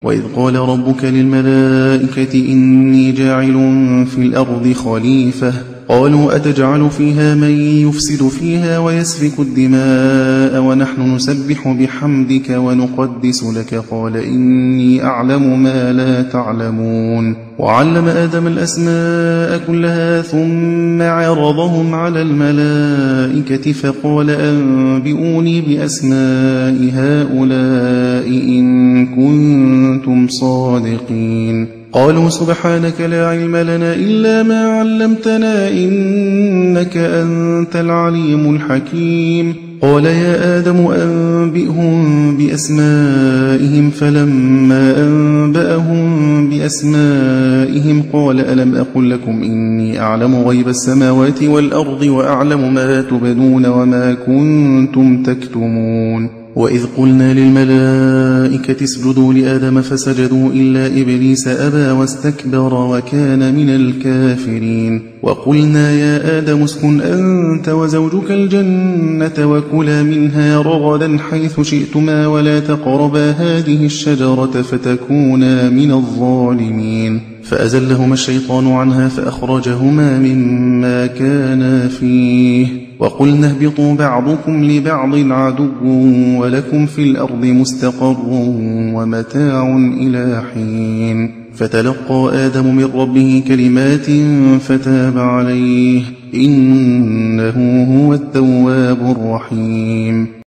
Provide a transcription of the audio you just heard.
وإذ قال ربك للملائكة إني جاعل في الأرض خليفة قالوا أتجعل فيها من يفسد فيها ويسفك الدماء ونحن نسبح بحمدك ونقدس لك قال إني أعلم ما لا تعلمون وعلم آدم الأسماء كلها ثم عرضهم على الملائكة فقال أنبئوني بأسماء هؤلاء إن كنتم صادقين قالوا سبحانك لا علم لنا إلا ما علمتنا إنك أنت العليم الحكيم قال يا آدم أنبئهم بأسمائهم فلما أنبأهم بأسمائهم قال ألم أقل لكم إني أعلم غيب السماوات والأرض وأعلم ما تبدون وما كنتم تكتمون وإذ قلنا للملائكة اسجدوا لآدم فسجدوا إلا إبليس أبى واستكبر وكان من الكافرين وقلنا يا آدم اسكن أنت وزوجك الجنة وكلا منها رغدا حيث شئتما ولا تقربا هذه الشجرة فتكونا من الظالمين فأزلهما الشيطان عنها فأخرجهما مما كانا فيه وقلنا اهبطوا بعضكم لبعض عدو ولكم في الأرض مستقر ومتاع إلى حين فتلقى آدم من ربه كلمات فتاب عليه إنه هو التواب الرحيم